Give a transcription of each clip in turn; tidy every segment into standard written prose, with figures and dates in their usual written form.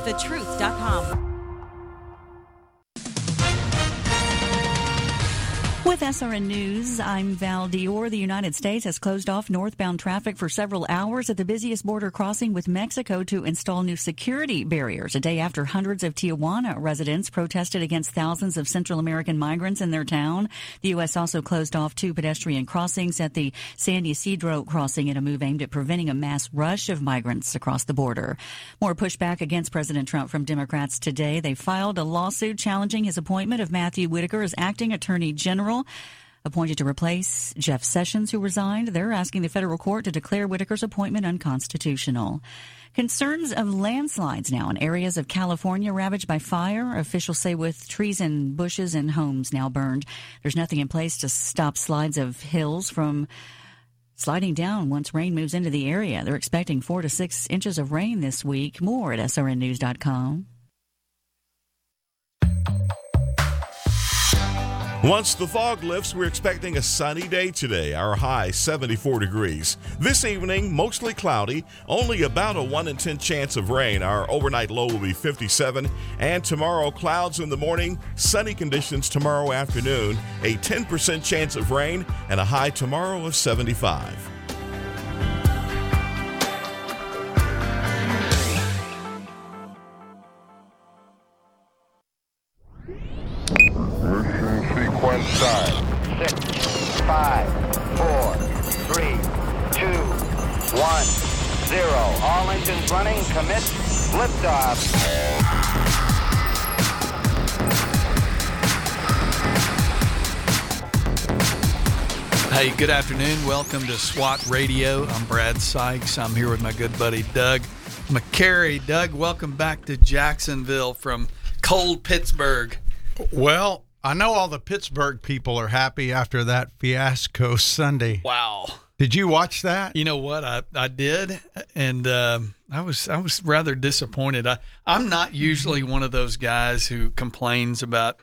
thetruth.com. With SRN News, I'm Val Dior. The United States has closed off northbound traffic for several hours at the busiest border crossing with Mexico to install new security barriers, a day after hundreds of Tijuana residents protested against thousands of Central American migrants in their town. The U.S. also closed off 2 pedestrian crossings at the San Ysidro crossing in a move aimed at preventing a mass rush of migrants across the border. More pushback against President Trump from Democrats today. They filed a lawsuit challenging his appointment of Matthew Whitaker as acting attorney general, appointed to replace Jeff Sessions, who resigned. They're asking the federal court to declare Whitaker's appointment unconstitutional. Concerns of landslides now in areas of California ravaged by fire. Officials say with trees and bushes and homes now burned, there's nothing in place to stop slides of hills from sliding down once rain moves into the area. They're expecting 4 to 6 inches of rain this week. More at srnnews.com. Once the fog lifts, we're expecting a sunny day today. Our high 74 degrees. This evening, mostly cloudy, only about a 1 in 10 chance of rain. Our overnight low will be 57. And tomorrow, clouds in the morning, sunny conditions tomorrow afternoon, a 10% chance of rain, and a high tomorrow of 75. Sequence start. 6, 5, 4, 3, 2, 1, 0. All engines running. Commit. Liftoff. Hey, good afternoon. Welcome to SWAT Radio. I'm Brad Sykes. I'm here with my good buddy Doug McCary. Doug, welcome back to Jacksonville from cold Pittsburgh. Well, I know all the Pittsburgh people are happy after that fiasco Sunday. Wow. Did you watch that? You know what? I did, and I was rather disappointed. I'm not usually one of those guys who complains about,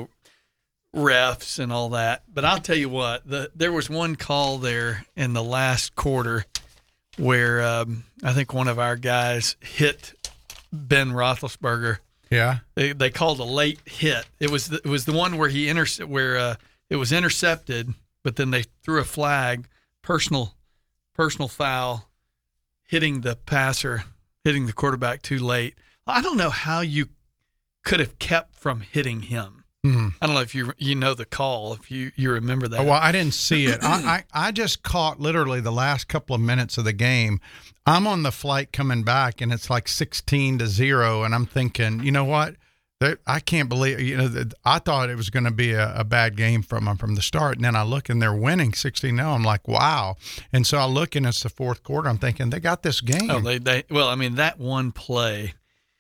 refs and all that. But I'll tell you what, there was one call there in the last quarter where I think one of our guys hit Ben Roethlisberger. Yeah, they called a late hit. It was the one where it was intercepted, but then they threw a flag, personal foul, hitting the passer, hitting the quarterback too late. I don't know how you could have kept from hitting him. Mm-hmm. I don't know if you know the call, if you remember that. Oh, well, I didn't see it. I just caught literally the last couple of minutes of the game. I'm on the flight coming back, and it's like 16-0, and I'm thinking, you know what? I can't believe, I thought it was going to be a bad game from them from the start, and then I look, and they're winning 16-0. I'm like, wow. And so I look, and it's the fourth quarter. I'm thinking, they got this game. Oh, that one play,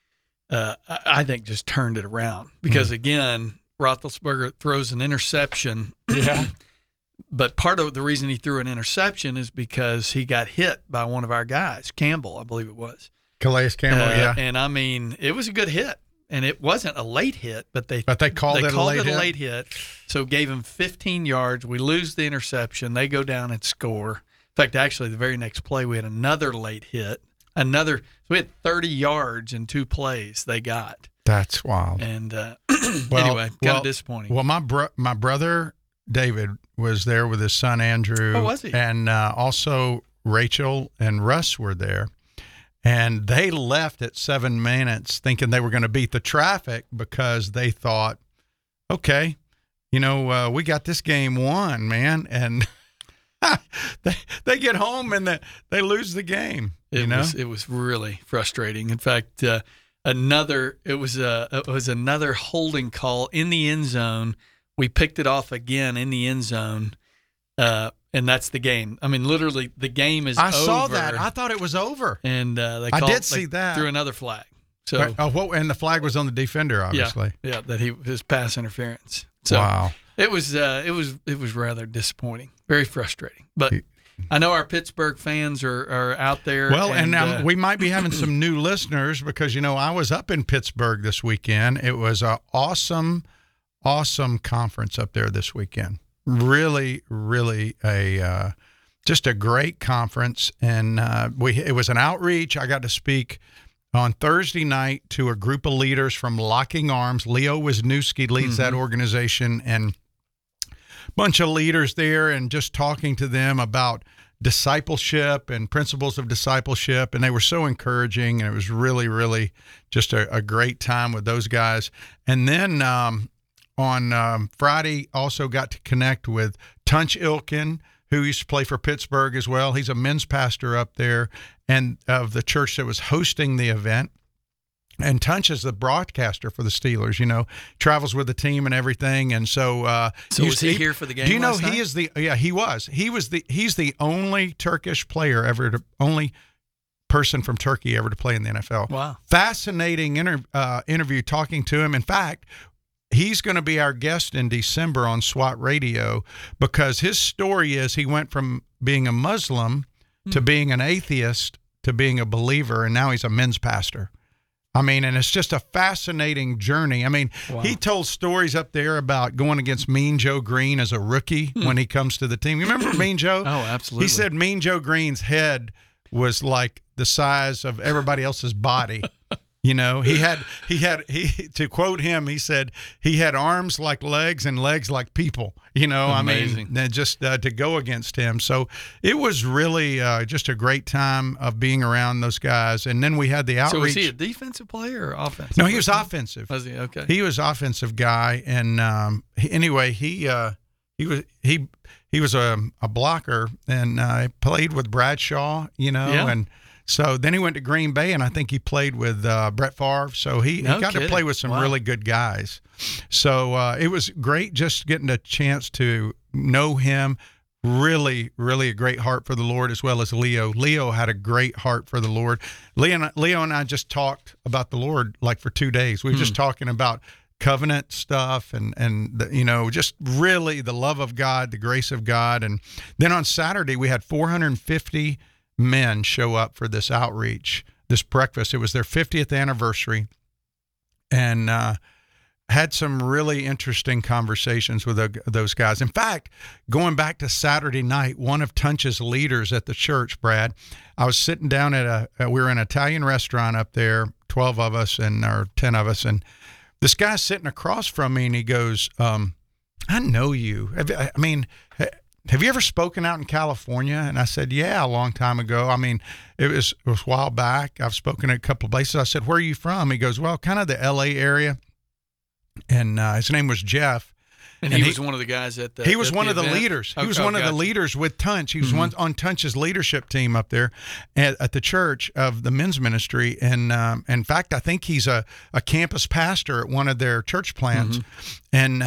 I think just turned it around because, again, Roethlisberger throws an interception. Yeah. But part of the reason he threw an interception is because he got hit by one of our guys, Campbell, I believe it was. Calais Campbell, yeah. And, I mean, it was a good hit. And it wasn't a late hit, but they called it a late hit. So gave him 15 yards. We lose the interception. They go down and score. In fact, actually, the very next play, we had another late hit. So we had 30 yards in 2 plays they got. That's wild. And anyway, kind of disappointing. Well, my brother David was there with his son Andrew. Oh, was he? And also Rachel and Russ were there. And they left at 7 minutes thinking they were going to beat the traffic because they thought, okay, we got this game won, man. And they get home and they lose the game. It was really frustrating. In fact, it was another holding call in the end zone. We picked it off again in the end zone. And that's the game. I mean, literally, the game is over. I saw that. I thought it was over. And I did see that. Threw another flag. So, and the flag was on the defender, obviously. Yeah, that his pass interference. So wow. It was rather disappointing, very frustrating. But I know our Pittsburgh fans are out there. Well, and now we might be having some new listeners because I was up in Pittsburgh this weekend. It was an awesome conference up there this weekend. Really, really just a great conference, and it was an outreach. I got to speak on Thursday night to a group of leaders from Locking Arms. Leo Wisniewski leads that organization, and a bunch of leaders there, and just talking to them about discipleship and principles of discipleship. And they were so encouraging, and it was really, really just a great time with those guys. And then on Friday, also got to connect with Tunch Ilkin, who used to play for Pittsburgh as well. He's a men's pastor up there and of the church that was hosting the event. And Tunch is the broadcaster for the Steelers, travels with the team and everything. And so, was he here for the game? Do you know last night? He's the only Turkish player only person from Turkey ever to play in the NFL. Wow. Fascinating interview talking to him. In fact, he's going to be our guest in December on SWAT Radio, because his story is he went from being a Muslim to being an atheist to being a believer, and now he's a men's pastor. And it's just a fascinating journey. Wow. He told stories up there about going against Mean Joe Green as a rookie when he comes to the team. You remember Mean Joe? Oh, absolutely. He said Mean Joe Green's head was like the size of everybody else's body. To quote him, he said he had arms like legs and legs like people, Amazing. Just to go against him. So it was really just a great time of being around those guys. And then we had the outreach. So was he a defensive player or offensive? No, he was offensive. Was he? Okay. He was offensive guy. And anyway, he was a blocker, and played with Bradshaw, and so then he went to Green Bay, and I think he played with Brett Favre. So he got to play with some really good guys. So it was great just getting a chance to know him. Really, really a great heart for the Lord, as well as Leo. Leo had a great heart for the Lord. Leo and I just talked about the Lord like for 2 days. We were just talking about covenant stuff and just really the love of God, the grace of God. And then on Saturday, we had 450 men show up for this outreach, this breakfast. It was their 50th anniversary, and had some really interesting conversations with those guys. In fact, going back to Saturday night, one of Tunch's leaders at the church, Brad, I was sitting down we were in an Italian restaurant up there, 12 of us or 10 of us, and this guy's sitting across from me, and he goes, I know you. Have you ever spoken out in California? And I said, yeah, a long time ago. It was a while back. I've spoken at a couple of places. I said, where are you from? He goes, well, kind of the L.A. area. And his name was Jeff. And he was one of the guys at the He was one of the event? leaders. He was one of the leaders with Tunch. He was on Tunch's leadership team up there at the church of the men's ministry. And in fact, I think he's a campus pastor at one of their church plants. And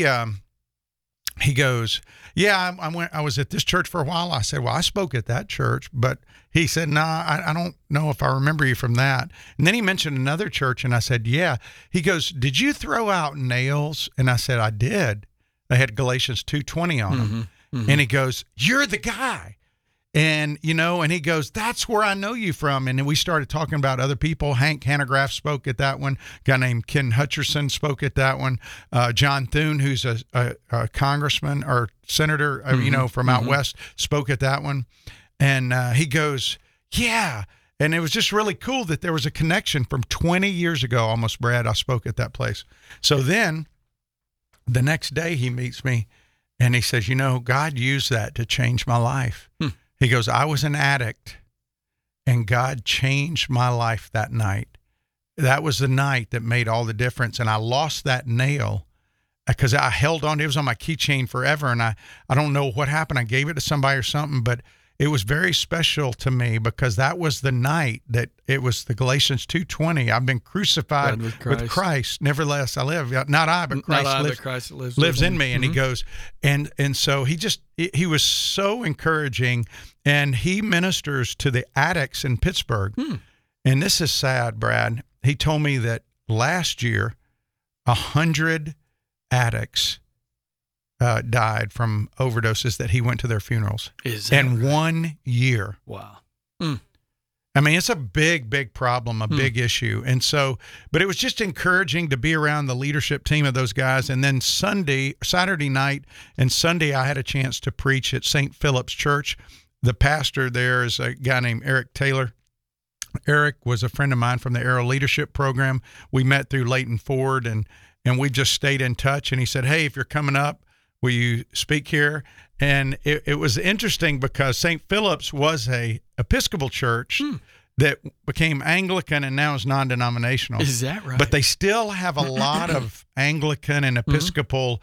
he goes, yeah, I was at this church for a while. I said, well, I spoke at that church. But he said, no, I don't know if I remember you from that. And then he mentioned another church, and I said, yeah. He goes, did you throw out nails? And I said, I did. They had Galatians 2:20 on them. And he goes, you're the guy. And, and he goes, that's where I know you from. And then we started talking about other people. Hank Hanegraaff spoke at that one. A guy named Ken Hutcherson spoke at that one. John Thune, who's a congressman or senator, from out west, spoke at that one. And he goes, yeah. And it was just really cool that there was a connection from 20 years ago, almost, Brad. I spoke at that place. So then the next day he meets me, and he says, God used that to change my life. He goes, I was an addict, and God changed my life that night. That was the night that made all the difference. And I lost that nail because I held on. It was on my keychain forever, and I don't know what happened. I gave it to somebody or something, but it was very special to me because that was the night that it was the Galatians 2:20. I've been crucified with Christ. Nevertheless, I live. Not I, but Christ lives in me. And he goes, and so he was so encouraging, and he ministers to the addicts in Pittsburgh. And this is sad, Brad. He told me that last year, 100 addicts died from overdoses that he went to their funerals in 1 year. Wow. It's a big, big problem, a big issue. And so, but it was just encouraging to be around the leadership team of those guys. And then Saturday night and Sunday, I had a chance to preach at St. Philip's Church. The pastor there is a guy named Eric Taylor. Eric was a friend of mine from the Aero Leadership Program. We met through Leighton Ford, and we just stayed in touch. And he said, hey, if you're coming up, will you speak here? And it was interesting because St. Philip's was a Episcopal church that became Anglican and now is non-denominational. Is that right? But they still have a lot of Anglican and Episcopal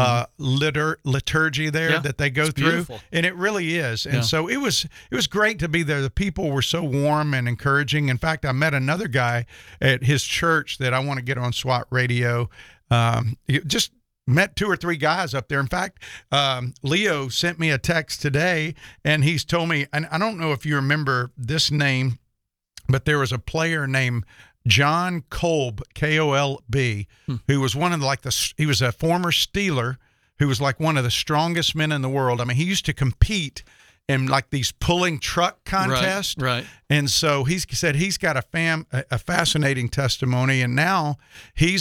liturgy there that they go through. Beautiful. And it really is. And so it was great to be there. The people were so warm and encouraging. In fact, I met another guy at his church that I want to get on SWAT radio. Just met 2 or 3 guys up there. In fact, Leo sent me a text today, and he's told me, and I don't know if you remember this name, but there was a player named John Kolb, Kolb, who was one of he was a former Steeler who was like one of the strongest men in the world. I mean, he used to compete in like these pulling truck contests. Right. And so he said he's got a fascinating testimony, and now he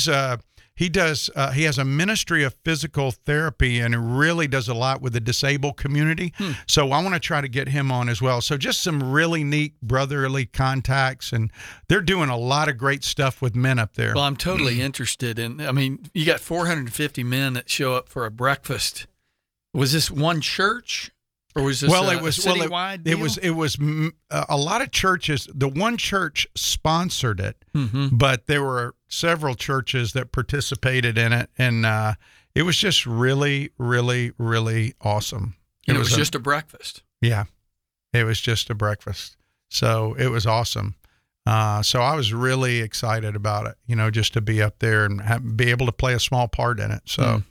has a ministry of physical therapy and really does a lot with the disabled community. So I want to try to get him on as well. So just some really neat brotherly contacts, and they're doing a lot of great stuff with men up there. Well, I'm totally interested in. I mean, you got 450 men that show up for a breakfast. Was this one church? Or was this it was citywide deal? It was a lot of churches. The one church sponsored it, but there were several churches that participated in it, and it was just really, really, really awesome. And it was just a breakfast. Yeah, it was just a breakfast. So it was awesome. So I was really excited about it, just to be up there and be able to play a small part in it. So.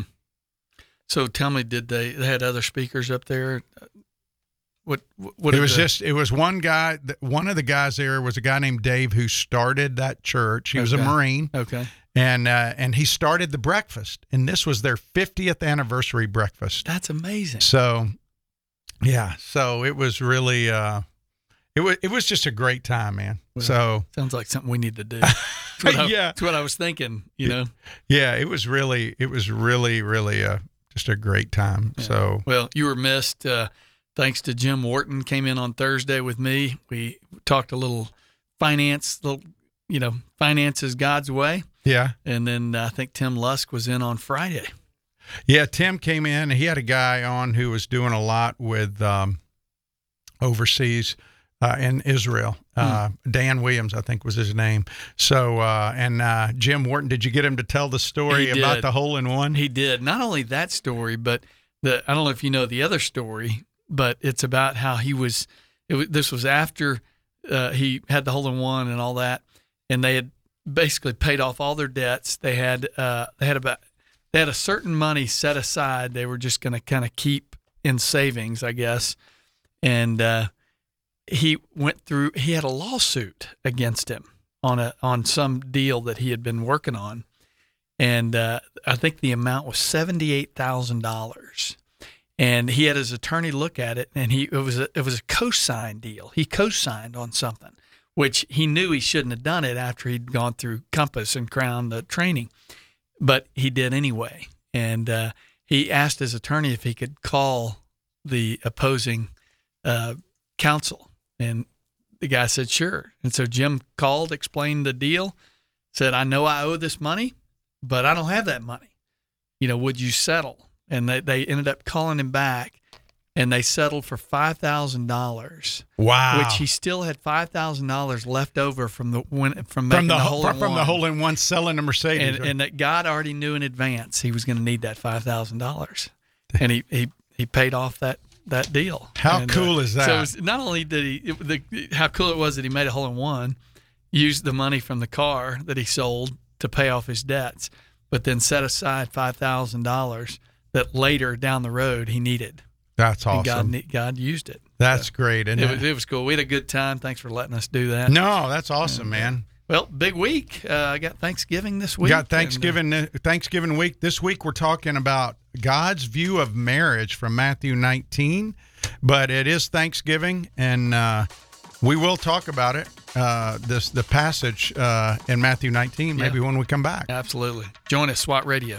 So tell me, did they had other speakers up there? What it was one guy. One of the guys there was a guy named Dave who started that church. He was a Marine. Okay. And he started the breakfast, and this was their 50th anniversary breakfast. That's amazing. So, yeah. So it was really, it was just a great time, man. Well, so sounds like something we need to do. That's what I was thinking. Yeah. It was really, really just a great time. Yeah. So, well, you were missed. Thanks to Jim Wharton, came in on Thursday with me. We talked a little finance, finance is God's way. Yeah. And then I think Tim Lusk was in on Friday. Yeah, Tim came in. He had a guy on who was doing a lot with overseas in Israel. Dan Williams, I think was his name. So, and Jim Wharton, did you get him to tell the story about the hole-in-one? He did. Not only that story, but I don't know if you know the other story, but it's about how this was after he had the hole-in-one and all that, and they had basically paid off all their debts. They had a certain money set aside. They were just going to kind of keep in savings, I guess. And he had a lawsuit against him on some deal that he had been working on. And I think the amount was $78,000. And he had his attorney look at it, and it was a co-sign deal. He co-signed on something, which he knew he shouldn't have done it after he'd gone through Compass and Crown, the training, but he did anyway. And he asked his attorney if he could call the opposing counsel, and the guy said sure. And so Jim called, explained the deal, said, "I know I owe this money, but I don't have that money. Would you settle?" And they ended up calling him back, and they settled for $5,000. Wow! Which he still had $5,000 left over from the hole-in-one, selling the Mercedes, and that God already knew in advance he was going to need that $5,000, and he paid off that deal. How cool is that? So it was, not only did how cool it was that he made a hole-in-one, used the money from the car that he sold to pay off his debts, but then set aside $5,000 that later down the road he needed. That's awesome. And God used it. That's great. And it was cool. We had a good time. Thanks for letting us do that. No, that's awesome, man. Well, big week. I got Thanksgiving this week. Got Thanksgiving week. This week we're talking about God's view of marriage from Matthew 19, but it is Thanksgiving, and we will talk about it, the passage in Matthew 19, maybe when we come back. Absolutely. Join us, SWAT Radio.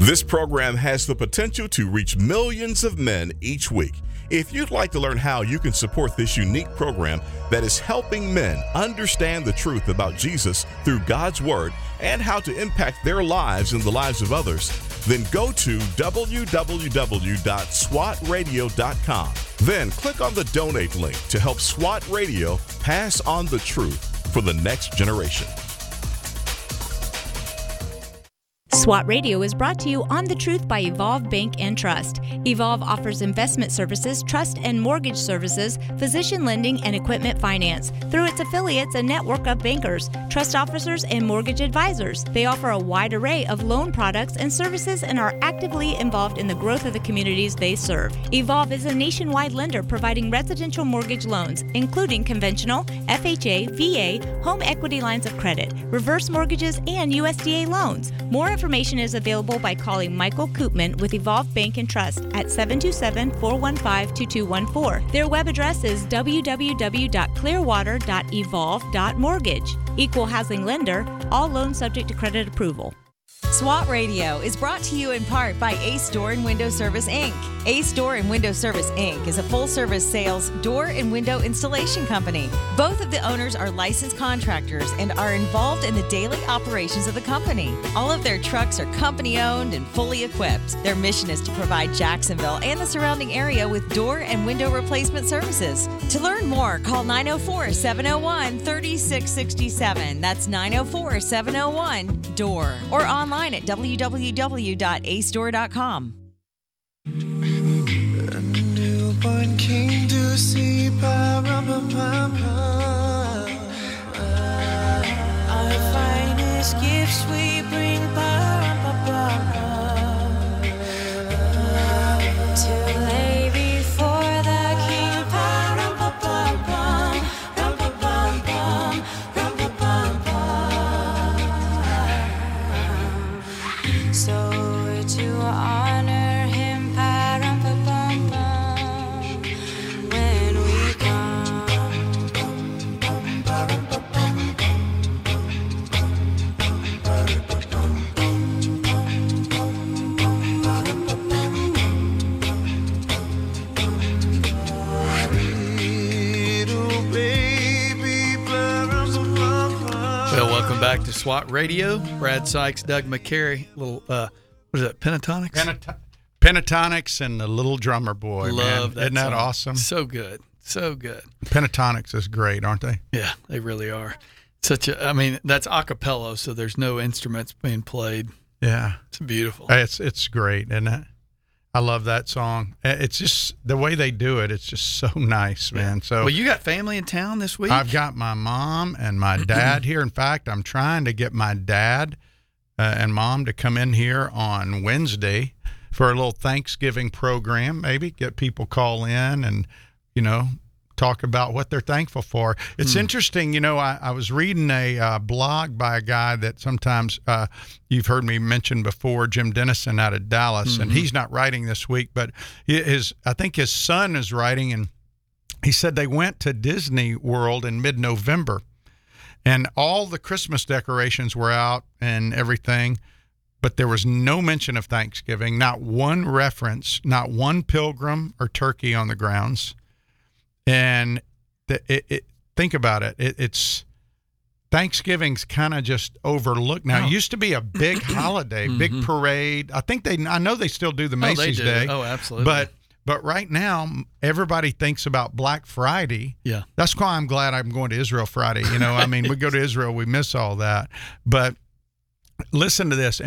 This program has the potential to reach millions of men each week. If you'd like to learn how you can support this unique program that is helping men understand the truth about Jesus through God's Word and how to impact their lives and the lives of others, then go to www.swatradio.com. Then click on the donate link to help SWAT Radio pass on the truth for the next generation. SWAT Radio is brought to you on The Truth by Evolve Bank and Trust. Evolve offers investment services, trust and mortgage services, physician lending, and equipment finance through its affiliates and network of bankers, trust officers, and mortgage advisors. They offer a wide array of loan products and services and are actively involved in the growth of the communities they serve. Evolve is a nationwide lender providing residential mortgage loans, including conventional, FHA, VA, home equity lines of credit, reverse mortgages, and USDA loans. More information is available by calling Michael Koopman with Evolve Bank and Trust at 727-415-2214. Their web address is www.clearwater.evolve.mortgage. Equal housing lender, all loans subject to credit approval. SWAT Radio is brought to you in part by Ace Door and Window Service, Inc. Ace Door and Window Service, Inc. is a full-service sales door and window installation company. Both of the owners are licensed contractors and are involved in the daily operations of the company. All of their trucks are company-owned and fully equipped. Their mission is to provide Jacksonville and the surrounding area with door and window replacement services. To learn more, call 904-701-3667. That's 904-701-DOOR. Or online at www.acedoor.com. A newborn king to see our finest gifts we bring to lay before the king. So to honor him, when we come. Well, welcome back to SWAT Radio. Brad Sykes, Doug McCary, little, what is that, Pentatonics? Pentatonics and the Little Drummer Boy, Love man. that Isn't that song. awesome? So good. So good. Pentatonics is great, aren't they? Yeah, they really are. That's a cappella, so there's no instruments being played. Yeah. It's beautiful. It's great, isn't it? I love that song. It's just the way they do it. It's just so nice, man. So, well, you got family in town this week? I've got my mom and my dad here. In fact, I'm trying to get my dad and mom to come in here on Wednesday for a little Thanksgiving program. Maybe get people call in and, talk about what they're thankful for. It's interesting. I was reading a blog by a guy that sometimes you've heard me mention before, Jim Dennison out of Dallas, and he's not writing this week, but I think his son is writing, and he said they went to Disney World in mid-November, and all the Christmas decorations were out and everything, but there was no mention of Thanksgiving, not one reference, not one pilgrim or turkey on the grounds. And think about it. It's Thanksgiving's kind of just overlooked now. It used to be a big holiday, big parade. I know they still do the Macy's Day. Oh, absolutely. But right now, everybody thinks about Black Friday. Yeah. That's why I'm glad I'm going to Israel Friday. We go to Israel, we miss all that. But listen to this. In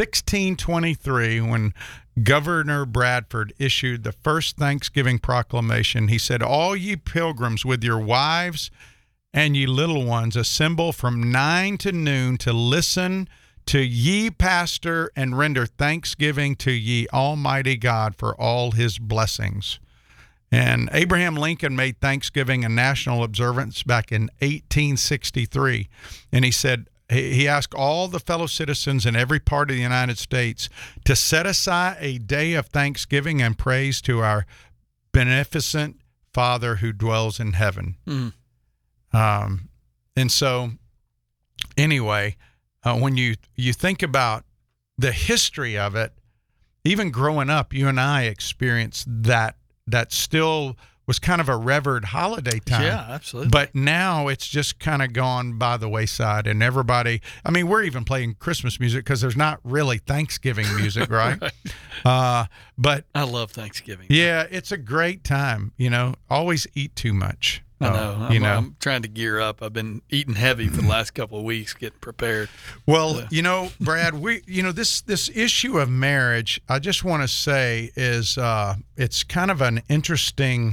1623, when Governor Bradford issued the first Thanksgiving proclamation, he said, "All ye pilgrims with your wives and ye little ones assemble from 9 to noon to listen to ye pastor and render thanksgiving to ye Almighty God for all his blessings." And Abraham Lincoln made Thanksgiving a national observance back in 1863. And he said, he asked all the fellow citizens in every part of the United States to set aside a day of thanksgiving and praise to our beneficent Father who dwells in heaven. And so, anyway, when you think about the history of it, even growing up, you and I experienced that still was kind of a revered holiday time. Yeah, absolutely. But now it's just kind of gone by the wayside, and everybody, I mean, we're even playing Christmas music because there's not really Thanksgiving music, right? But I love Thanksgiving. yeah, it's a great time, always eat too much. I know. I'm trying to gear up. I've been eating heavy for the last couple of weeks, getting prepared. Well, Brad, this issue of marriage, I just want to say is it's kind of an interesting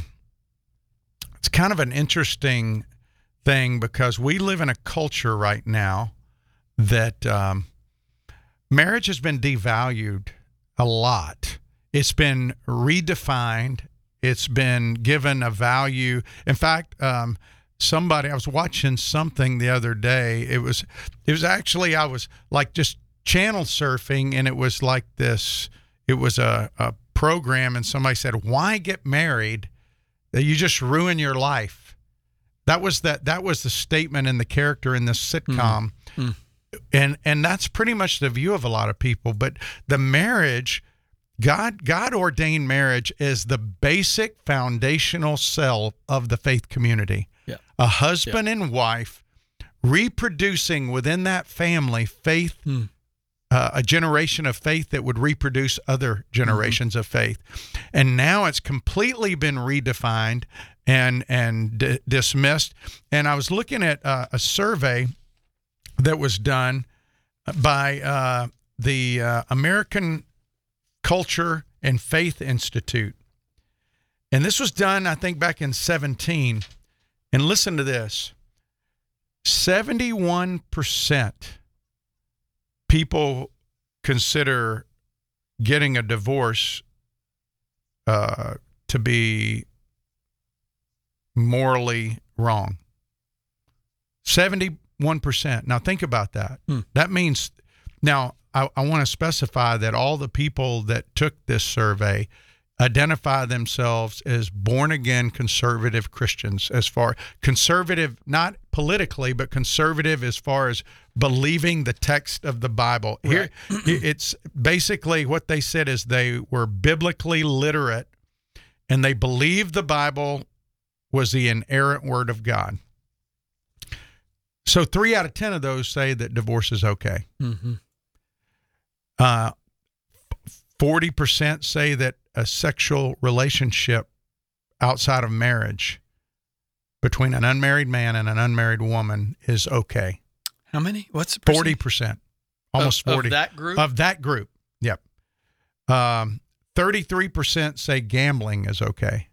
thing because we live in a culture right now that marriage has been devalued a lot. It's been redefined. It's been given a value. In fact, I was watching something the other day. It was actually, I was like just channel surfing, and it was like this. It was a program, and somebody said, "Why get married? That you just ruin your life." That was the statement in the character in this sitcom. And that's pretty much the view of a lot of people. But the marriage, God ordained marriage as the basic foundational cell of the faith community. Yeah. A husband and wife reproducing within that family faith, a generation of faith that would reproduce other generations of faith. And now it's completely been redefined and dismissed. And I was looking at a survey that was done by the American Culture and Faith Institute. And this was done, I think, back in 2017. And listen to this. 71% people consider getting a divorce to be morally wrong. 71%. Now think about that. That means, now I want to specify that all the people that took this survey identify themselves as born-again conservative Christians, as far conservative, not politically, but conservative as far as believing the text of the Bible. Right. Here, it's basically what they said is they were biblically literate, and they believed the Bible was the inerrant word of God. So 3 out of 10 of those say that divorce is okay. 40% say that a sexual relationship outside of marriage between an unmarried man and an unmarried woman is okay. How many? What's the percent? 40%. Almost 40. Of that group? Of that group, yep. 33% say gambling is okay.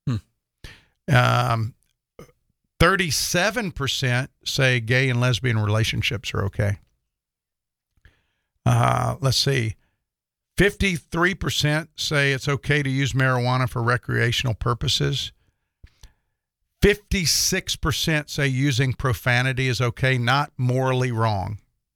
37% say gay and lesbian relationships are okay. Let's see. 53% say it's okay to use marijuana for recreational purposes. 56% say using profanity is okay, not morally wrong.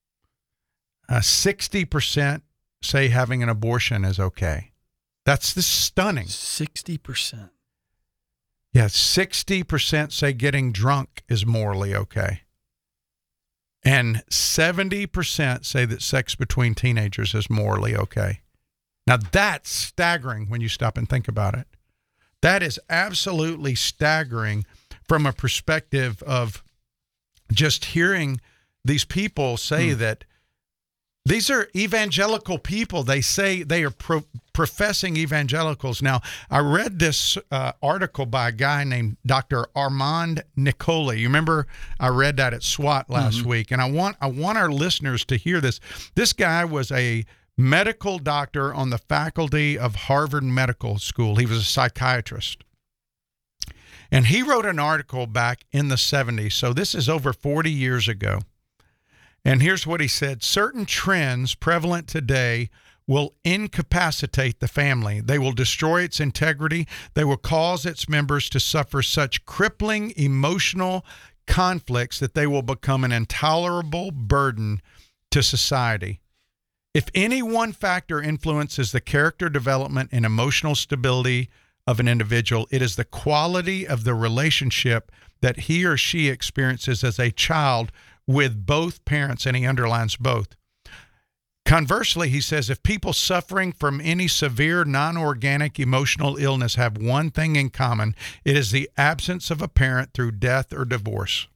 60% say having an abortion is okay. That's stunning. 60%. Yeah, 60% say getting drunk is morally okay. And 70% say that sex between teenagers is morally okay. Now, that's staggering when you stop and think about it. That is absolutely staggering from a perspective of just hearing these people say that these are evangelical people. They say they are professing evangelicals. Now, I read this article by a guy named Dr. Armand Nicoli. You remember I read that at SWAT last week, and I want our listeners to hear this. This guy was a medical doctor on the faculty of Harvard Medical School. He was a psychiatrist. And he wrote an article back in the 70s. So this is over 40 years ago. And here's what he said. Certain trends prevalent today will incapacitate the family. They will destroy its integrity. They will cause its members to suffer such crippling emotional conflicts that they will become an intolerable burden to society. If any one factor influences the character development and emotional stability of an individual, it is the quality of the relationship that he or she experiences as a child with both parents, and he underlines both. Conversely, he says, if people suffering from any severe non-organic emotional illness have one thing in common, it is the absence of a parent through death or divorce.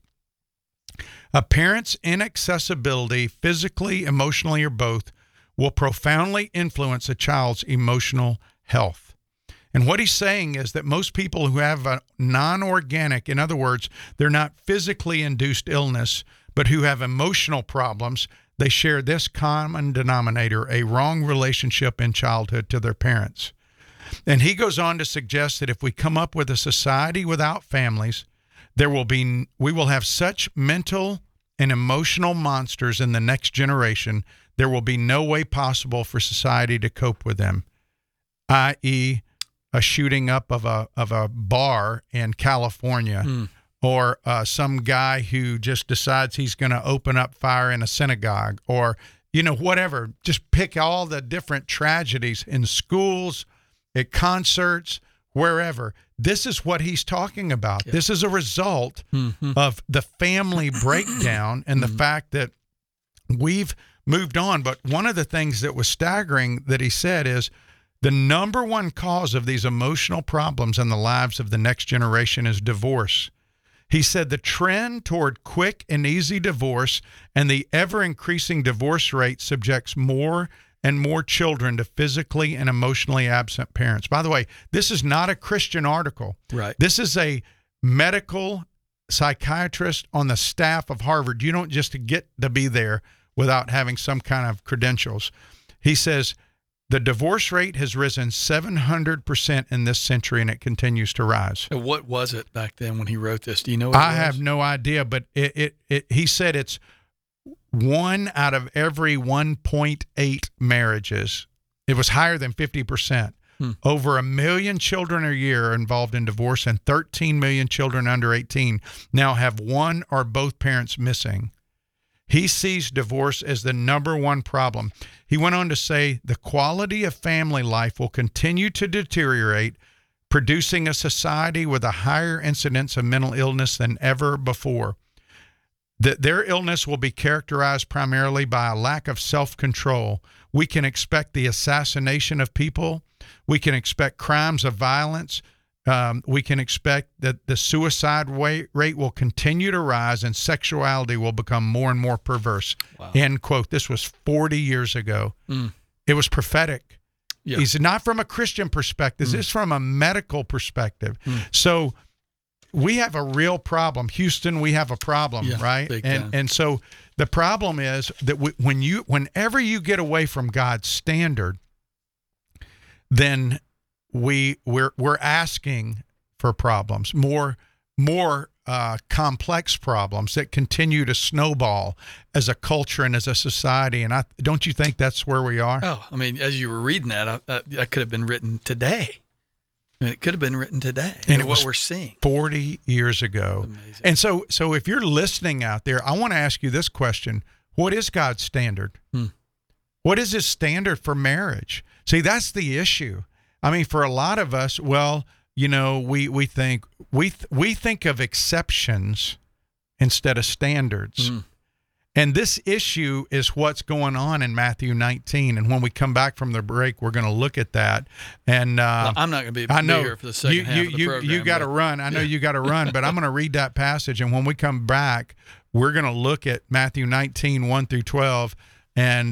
A parent's inaccessibility, physically, emotionally, or both, will profoundly influence a child's emotional health. And what he's saying is that most people who have a non-organic, in other words, they're not physically induced illness, but who have emotional problems, they share this common denominator, a wrong relationship in childhood to their parents. And he goes on to suggest that if we come up with a society without families, we will have such mental and emotional monsters in the next generation, there will be no way possible for society to cope with them, i.e., a shooting up of a bar in California, or some guy who just decides he's going to open up fire in a synagogue, or, whatever. Just pick all the different tragedies in schools, at concerts, wherever. This is what he's talking about. Yeah. This is a result of the family breakdown and the fact that we've moved on. But one of the things that was staggering that he said is the number one cause of these emotional problems in the lives of the next generation is divorce. He said the trend toward quick and easy divorce and the ever-increasing divorce rate subjects more and more children to physically and emotionally absent parents. By the way, this is not a Christian article. Right. This is a medical psychiatrist on the staff of Harvard. You don't just get to be there without having some kind of credentials. He says the divorce rate has risen 700% in this century, and it continues to rise. So what was it back then when he wrote this? Do you know what I have no idea, but he said it's 1 out of every 1.8 marriages. It was higher than 50%. Over 1 million children a year are involved in divorce, and 13 million children under 18 now have one or both parents missing. He sees divorce as the number one problem. He went on to say the quality of family life will continue to deteriorate, producing a society with a higher incidence of mental illness than ever before. That their illness will be characterized primarily by a lack of self-control. We can expect the assassination of people. We can expect crimes of violence. We can expect that the suicide rate will continue to rise and sexuality will become more and more perverse. Wow. End quote. This was 40 years ago. It was prophetic. Yeah. He's not from a Christian perspective. This is from a medical perspective. So we have a real problem. Houston, we have a problem, right? And so the problem is that whenever you get away from God's standard, then we're asking for problems, more complex problems that continue to snowball as a culture and as a society. And don't you think that's where we are? Oh, I mean, as you were reading that, that could have been written today. I mean, it could have been written today. And what we're seeing 40 years ago. Amazing. And so if you're listening out there, I want to ask you this question. What is God's standard? What is his standard for marriage? See, that's the issue. I mean, for a lot of us, well, we think of exceptions instead of standards. And this issue is what's going on in Matthew 19. And when we come back from the break, we're going to look at that. And I'm not going to be here for the second half of the program. You got to run. I know you got to run, but I'm going to read that passage. And when we come back, we're going to look at Matthew 19, 1 through 12. And,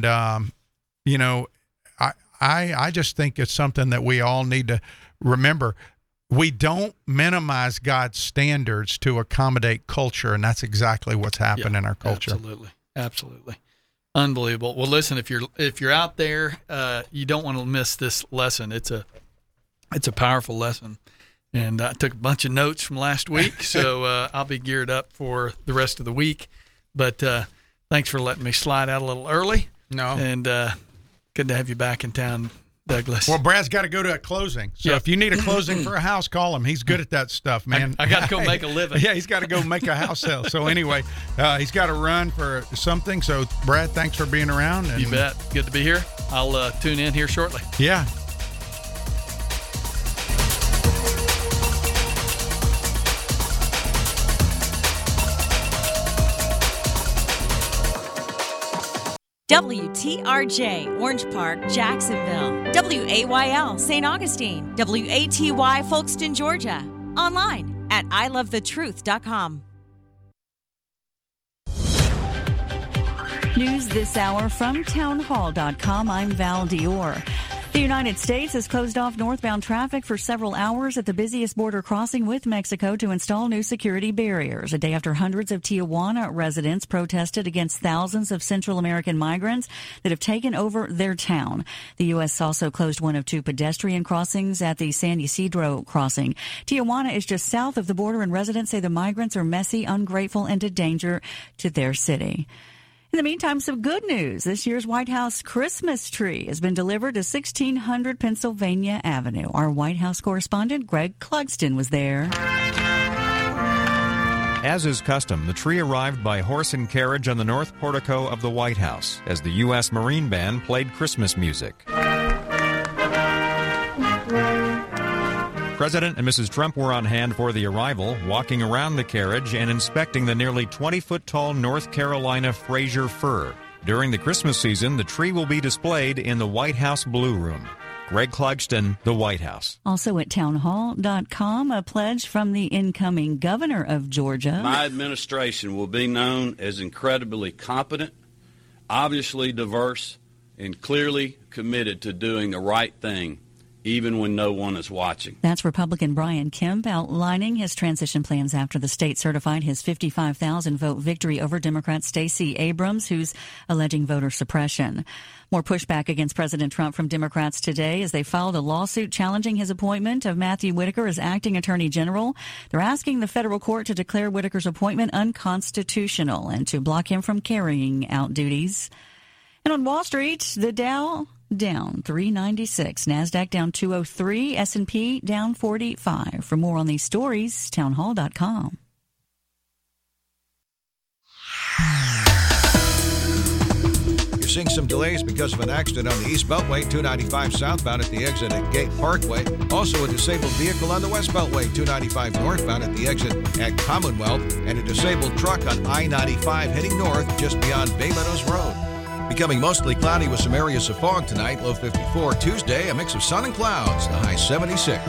I just think it's something that we all need to remember. We don't minimize God's standards to accommodate culture, and that's exactly what's happened in our culture. Absolutely. Unbelievable. Well, listen, if you're out there, you don't want to miss this lesson. It's a powerful lesson. And I took a bunch of notes from last week, so I'll be geared up for the rest of the week. But thanks for letting me slide out a little early. No. And good to have you back in town, Douglas. Well, Brad's got to go to a closing. So if you need a closing for a house, call him. He's good at that stuff, man. I got to go make a living. Yeah, he's got to go make a house sale. So anyway, he's got to run for something. So, Brad, thanks for being around. You bet. Good to be here. I'll tune in here shortly. Yeah. WTRJ, Orange Park, Jacksonville. WAYL, St. Augustine. WATY, Folkestone, Georgia. Online at ilovethetruth.com. News this hour from townhall.com. I'm Val Dior. The United States has closed off northbound traffic for several hours at the busiest border crossing with Mexico to install new security barriers, a day after hundreds of Tijuana residents protested against thousands of Central American migrants that have taken over their town. The U.S. also closed one of two pedestrian crossings at the San Ysidro crossing. Tijuana is just south of the border, and residents say the migrants are messy, ungrateful, and a danger to their city. In the meantime, some good news. This year's White House Christmas tree has been delivered to 1600 Pennsylvania Avenue. Our White House correspondent, Greg Clugston, was there. As is custom, the tree arrived by horse and carriage on the north portico of the White House as the U.S. Marine Band played Christmas music. President and Mrs. Trump were on hand for the arrival, walking around the carriage and inspecting the nearly 20-foot-tall North Carolina Fraser fir. During the Christmas season, the tree will be displayed in the White House Blue Room. Greg Clugston, the White House. Also at townhall.com, a pledge from the incoming governor of Georgia. My administration will be known as incredibly competent, obviously diverse, and clearly committed to doing the right thing, even when no one is watching. That's Republican Brian Kemp outlining his transition plans after the state certified his 55,000-vote victory over Democrat Stacey Abrams, who's alleging voter suppression. More pushback against President Trump from Democrats today as they filed a lawsuit challenging his appointment of Matthew Whitaker as acting attorney general. They're asking the federal court to declare Whitaker's appointment unconstitutional and to block him from carrying out duties. And on Wall Street, the Dow down 396, NASDAQ down 203, S&P down 45. For more on these stories, townhall.com. You're seeing some delays because of an accident on the East Beltway, 295 southbound at the exit at Gate Parkway. Also a disabled vehicle on the West Beltway, 295 northbound at the exit at Commonwealth, and a disabled truck on I-95 heading north just beyond Bay Meadows Road. Becoming mostly cloudy with some areas of fog tonight, low 54. Tuesday, a mix of sun and clouds, the high 76.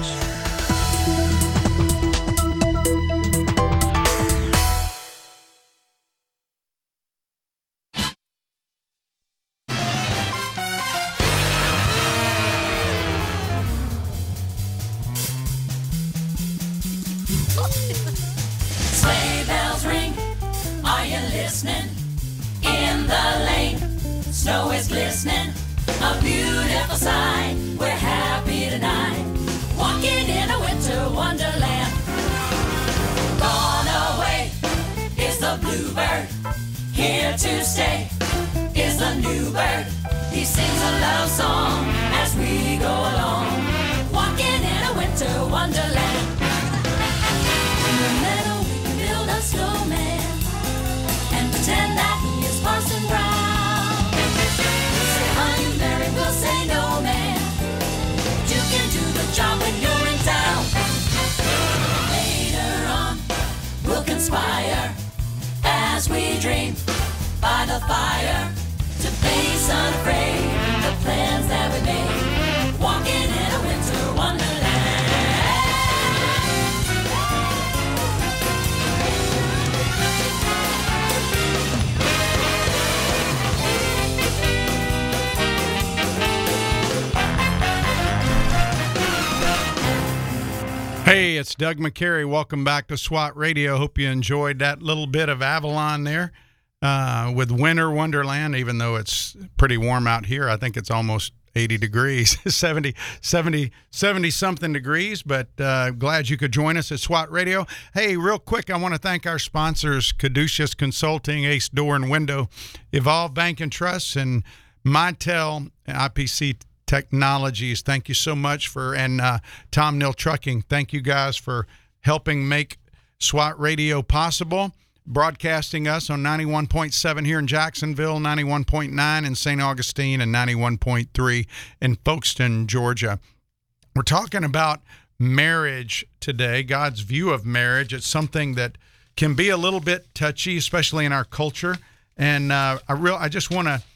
Sleigh bells ring, are you listening? In the lane, snow is glistening, a beautiful sight. We're happy tonight, walking in a winter wonderland. Gone away is the bluebird, here to stay is the new bird. He sings a love song as we go along, walking in a winter wonderland. In the meadow we can build a snowman and pretend that he is Parson Brown. Say honey Mary, we'll say no man, you can do the job when you're in town. Later on we'll conspire as we dream by the fire to face unafraid the plans that we made, walking in a winter wonderland. Hey, it's Doug McCary. Welcome back to SWAT Radio. Hope you enjoyed that little bit of Avalon there with Winter Wonderland, even though it's pretty warm out here. I think it's almost 80 degrees, 70-something degrees, but glad you could join us at SWAT Radio. Hey, real quick, I want to thank our sponsors, Caduceus Consulting, Ace Door and Window, Evolve Bank and Trust, and Mitel IPC Technologies. Thank you so much and Tom Neal Trucking. Thank you guys for helping make SWAT Radio possible, broadcasting us on 91.7 here in Jacksonville, 91.9 in St. Augustine, and 91.3 in Folkestone, Georgia. We're talking about marriage today, God's view of marriage. It's something that can be a little bit touchy, especially in our culture. And I just want to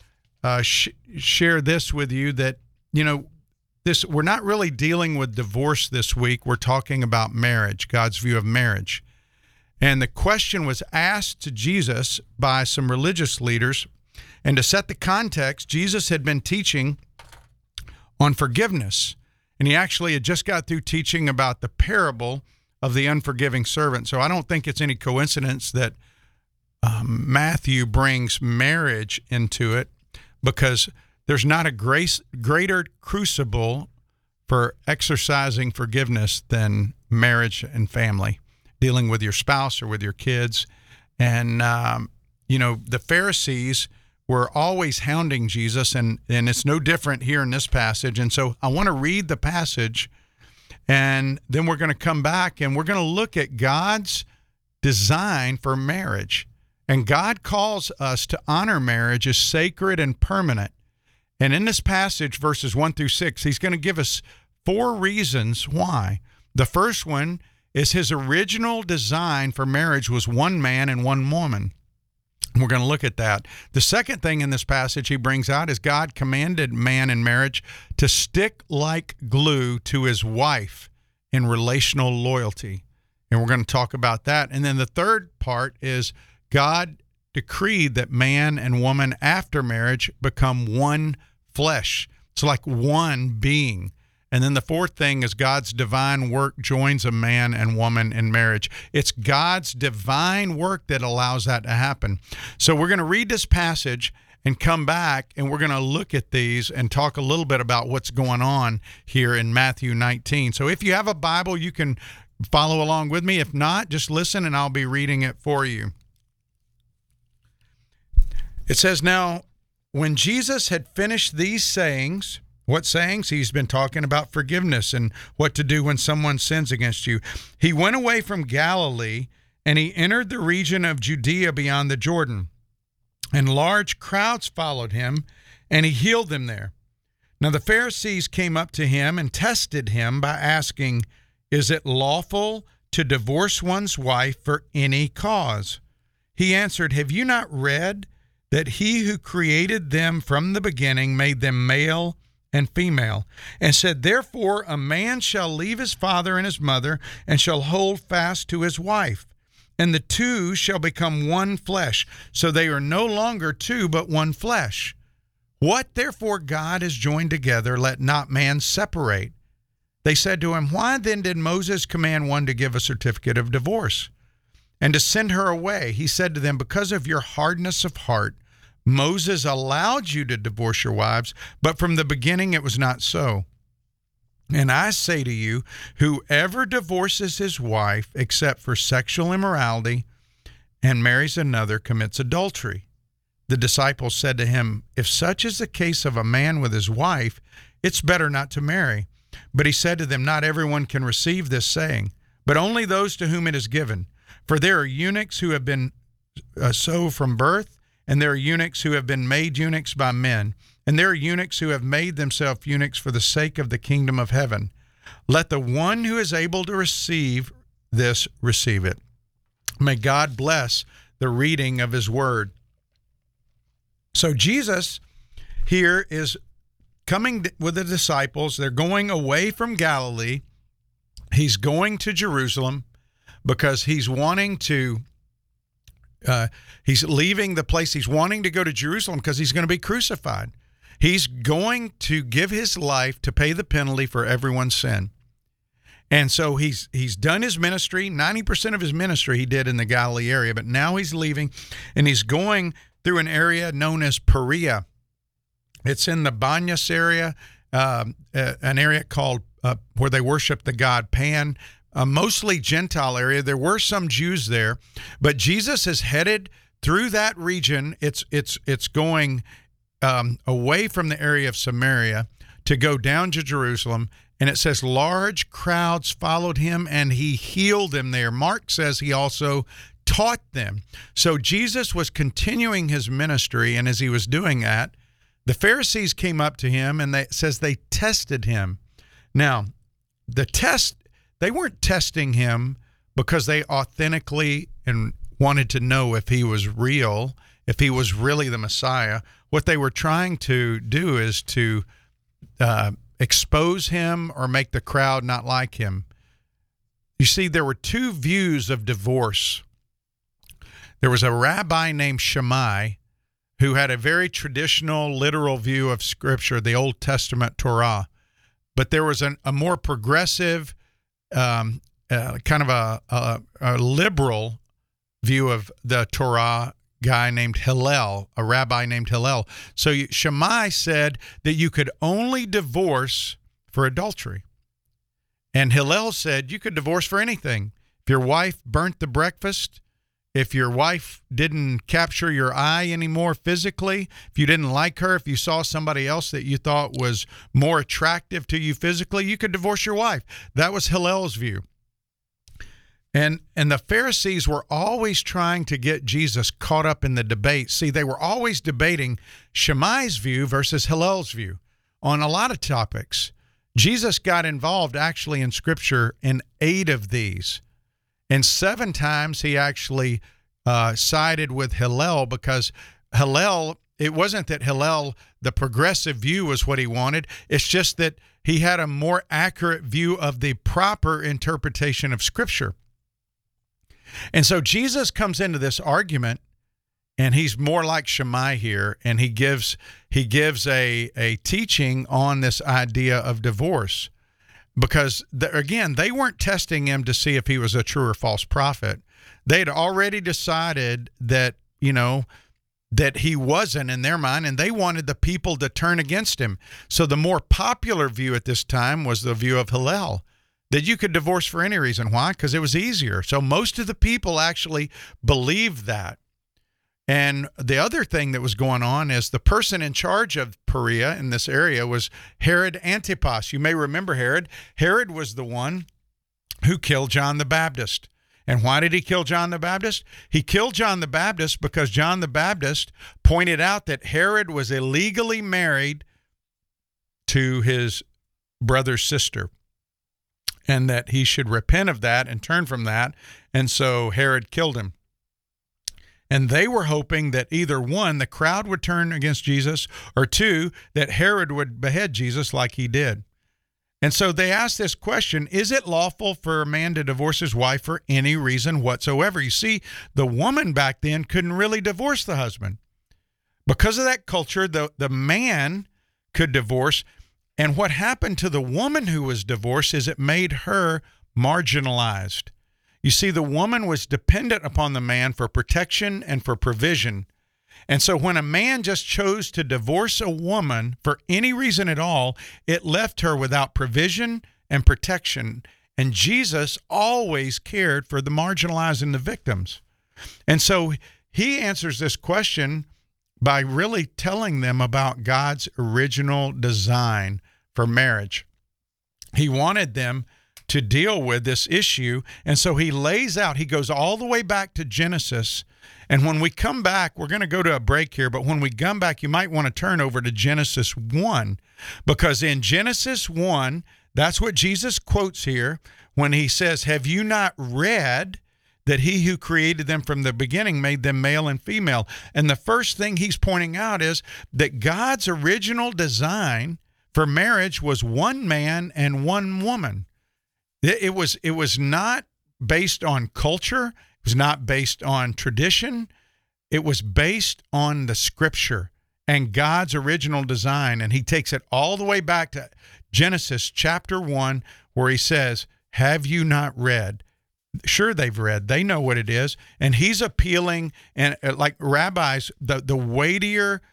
share this with you that, we're not really dealing with divorce this week. We're talking about marriage, God's view of marriage. And the question was asked to Jesus by some religious leaders. And to set the context, Jesus had been teaching on forgiveness. And he actually had just got through teaching about the parable of the unforgiving servant. So I don't think it's any coincidence that Matthew brings marriage into it, because there's not a greater crucible for exercising forgiveness than marriage and family, dealing with your spouse or with your kids. And, the Pharisees were always hounding Jesus, and it's no different here in this passage. And so I want to read the passage, and then we're going to come back and we're going to look at God's design for marriage. And God calls us to honor marriage as sacred and permanent. And in this passage, verses 1 through 6, he's going to give us 4 reasons why. The first one is his original design for marriage was one man and one woman. We're going to look at that. The second thing in this passage he brings out is God commanded man in marriage to stick like glue to his wife in relational loyalty. And we're going to talk about that. And then the third part is God decreed that man and woman after marriage become one flesh. It's like one being. And then the fourth thing is God's divine work joins a man and woman in marriage. It's God's divine work that allows that to happen. So we're going to read this passage and come back, and we're going to look at these and talk a little bit about what's going on here in Matthew 19. So if you have a Bible, you can follow along with me. If not, just listen and I'll be reading it for you. It says, "Now, when Jesus had finished these sayings," what sayings? He's been talking about forgiveness and what to do when someone sins against you. "He went away from Galilee, and he entered the region of Judea beyond the Jordan. And large crowds followed him, and he healed them there. Now the Pharisees came up to him and tested him by asking, 'Is it lawful to divorce one's wife for any cause?' He answered, 'Have you not read that he who created them from the beginning made them male and female, and said, therefore a man shall leave his father and his mother, and shall hold fast to his wife, and the two shall become one flesh. So they are no longer two, but one flesh. What therefore God has joined together, let not man separate.' They said to him, 'Why then did Moses command one to give a certificate of divorce and to send her away?' He said to them, 'Because of your hardness of heart, Moses allowed you to divorce your wives, but from the beginning it was not so. And I say to you, whoever divorces his wife except for sexual immorality and marries another commits adultery.' The disciples said to him, 'If such is the case of a man with his wife, it's better not to marry.' But he said to them, 'Not everyone can receive this saying, but only those to whom it is given. For there are eunuchs who have been so from birth, and there are eunuchs who have been made eunuchs by men, and there are eunuchs who have made themselves eunuchs for the sake of the kingdom of heaven. Let the one who is able to receive this receive it.'" May God bless the reading of his word. So Jesus here is coming with the disciples. They're going away from Galilee. He's going to Jerusalem because he's wanting to he's leaving the place. He's wanting to go to Jerusalem because he's going to be crucified. He's going to give his life to pay the penalty for everyone's sin. And so he's done his ministry. 90% of his ministry he did in the Galilee area, but now he's leaving, and he's going through an area known as Perea. It's in the Banyas area, an area called where they worship the god Pan. A mostly Gentile area. There were some Jews there, but Jesus is headed through that region. It's going away from the area of Samaria to go down to Jerusalem, and it says large crowds followed him, and he healed them there. Mark says he also taught them. So Jesus was continuing his ministry, and as he was doing that, the Pharisees came up to him, and it says they tested him. Now, they weren't testing him because they authentically and wanted to know if he was real, if he was really the Messiah. What they were trying to do is to expose him or make the crowd not like him. You see, there were two views of divorce. There was a rabbi named Shammai who had a very traditional, literal view of Scripture, the Old Testament Torah. But there was a more progressive, kind of a liberal view of the Torah, guy named Hillel, a rabbi named Hillel. So Shammai said that you could only divorce for adultery. And Hillel said you could divorce for anything. If your wife burnt the breakfast, if your wife didn't capture your eye anymore physically, if you didn't like her, if you saw somebody else that you thought was more attractive to you physically, you could divorce your wife. That was Hillel's view. And the Pharisees were always trying to get Jesus caught up in the debate. See, they were always debating Shammai's view versus Hillel's view on a lot of topics. Jesus got involved actually in Scripture in 8 of these. And 7 times he actually sided with Hillel, because Hillel, it wasn't that Hillel, the progressive view, was what he wanted. It's just that he had a more accurate view of the proper interpretation of Scripture. And so Jesus comes into this argument, and he's more like Shammai here, and he gives a teaching on this idea of divorce. Because, again, they weren't testing him to see if he was a true or false prophet. They had already decided that, that he wasn't in their mind, and they wanted the people to turn against him. So the more popular view at this time was the view of Hillel, that you could divorce for any reason. Why? Because it was easier. So most of the people actually believed that. And the other thing that was going on is the person in charge of Perea in this area was Herod Antipas. You may remember Herod. Herod was the one who killed John the Baptist. And why did he kill John the Baptist? He killed John the Baptist because John the Baptist pointed out that Herod was illegally married to his brother's sister, and that he should repent of that and turn from that. And so Herod killed him. And they were hoping that either 1, the crowd would turn against Jesus, or 2, that Herod would behead Jesus like he did. And so they asked this question: is it lawful for a man to divorce his wife for any reason whatsoever? You see, the woman back then couldn't really divorce the husband. Because of that culture, the man could divorce. And what happened to the woman who was divorced is it made her marginalized. You see, the woman was dependent upon the man for protection and for provision. And so when a man just chose to divorce a woman for any reason at all, it left her without provision and protection. And Jesus always cared for the marginalized and the victims. And so he answers this question by really telling them about God's original design for marriage. He wanted them to deal with this issue, and so he lays out, he goes all the way back to Genesis. And when we come back, we're going to go to a break here, but when we come back, you might want to turn over to Genesis 1, because in Genesis 1, that's what Jesus quotes here when he says, "Have you not read that he who created them from the beginning made them male and female?" And the first thing he's pointing out is that God's original design for marriage was 1 man and 1 woman. It was not based on culture. It was not based on tradition. It was based on the Scripture and God's original design. And he takes it all the way back to Genesis chapter 1, where he says, "Have you not read?" Sure, they've read. They know what it is. And he's appealing, and like rabbis, the weightier,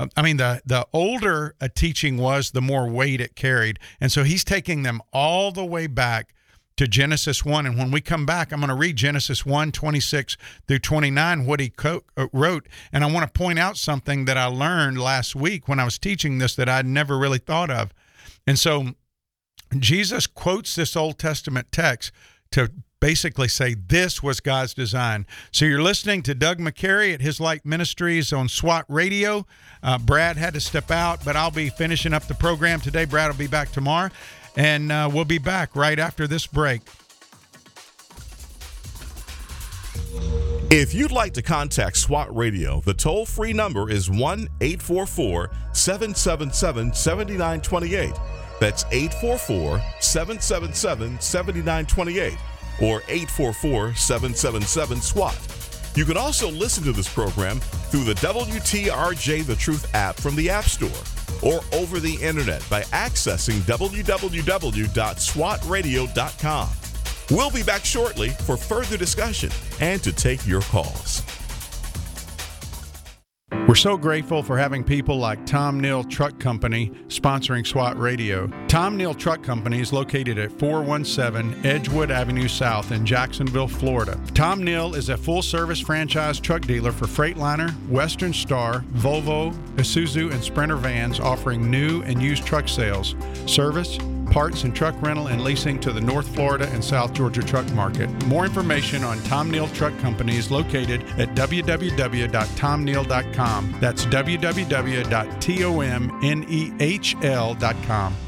the older a teaching was, the more weight it carried. And so he's taking them all the way back to Genesis 1. And when we come back, I'm going to read Genesis 1, 26 through 29, what he wrote. And I want to point out something that I learned last week when I was teaching this that I'd never really thought of. And so Jesus quotes this Old Testament text to basically say this was God's design. So you're listening to Doug McCary at His Light Ministries on SWAT Radio. Brad had to step out, but I'll be finishing up the program today. Brad will be back tomorrow. And we'll be back right after this break. If you'd like to contact SWAT Radio, the toll-free number is 1-844-777-7928. That's 844-777-7928 or 844-777-SWAT. You can also listen to this program through the WTRJ The Truth app from the App Store or over the internet by accessing www.swatradio.com. We'll be back shortly for further discussion and to take your calls. We're so grateful for having people like Tom Neal Truck Company sponsoring SWAT Radio. Tom Neal Truck Company is located at 417 Edgewood Avenue South in Jacksonville, Florida. Tom Neal is a full-service franchise truck dealer for Freightliner, Western Star, Volvo, Isuzu, and Sprinter vans, offering new and used truck sales, service, parts, and truck rental and leasing to the North Florida and South Georgia truck market. More information on Tom Neal Truck Company is located at www.tomneal.com. That's www.tomnehl.com.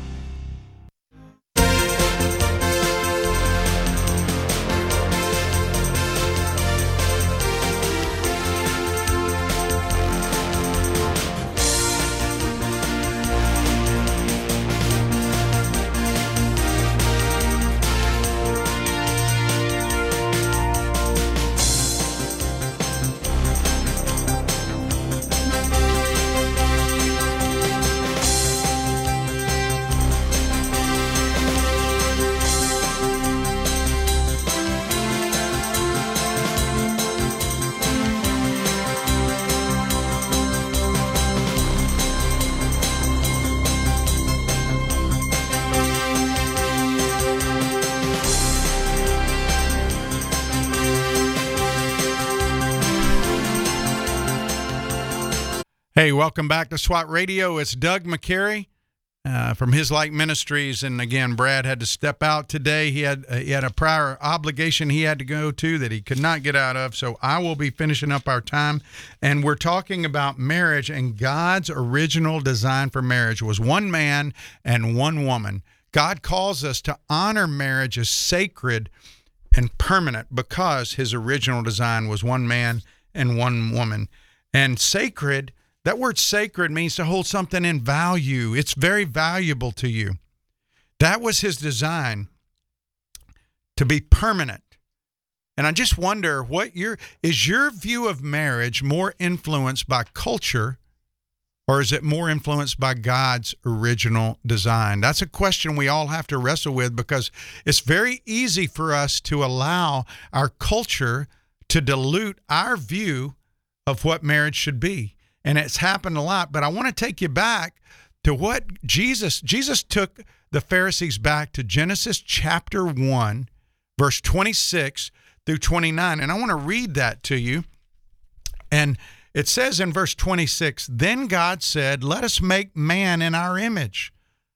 Hey, welcome back to SWAT Radio. It's Doug McCary from His Light Ministries. And again, Brad had to step out today. He had a prior obligation he had to go to that he could not get out of. So I will be finishing up our time. And we're talking about marriage, and God's original design for marriage was one man and one woman. God calls us to honor marriage as sacred and permanent because his original design was one man and one woman. And sacred, that word sacred means to hold something in value. It's very valuable to you. That was his design, to be permanent. And I just wonder, is your view of marriage more influenced by culture, or is it more influenced by God's original design? That's a question we all have to wrestle with, because it's very easy for us to allow our culture to dilute our view of what marriage should be. And it's happened a lot, but I want to take you back to what Jesus took the Pharisees back to Genesis chapter 1, verse 26 through 29. And I want to read that to you. And it says in verse 26, "Then God said, 'Let us make man in our image,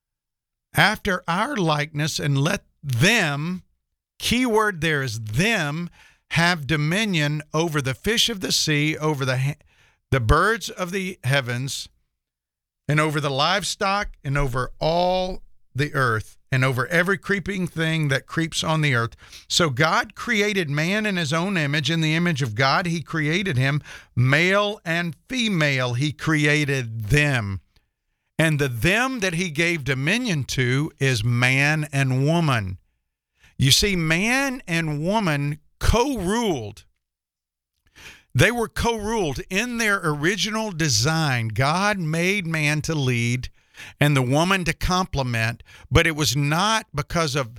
after our likeness, and let them,'" key word there is them, "'have dominion over the fish of the sea, over the birds of the heavens, and over the livestock, and over all the earth, and over every creeping thing that creeps on the earth." So God created man in his own image. In the image of God, he created him. Male and female, he created them. And the them that he gave dominion to is man and woman. You see, man and woman co-ruled. They were co-ruled in their original design. God made man to lead and the woman to complement, but it was not because of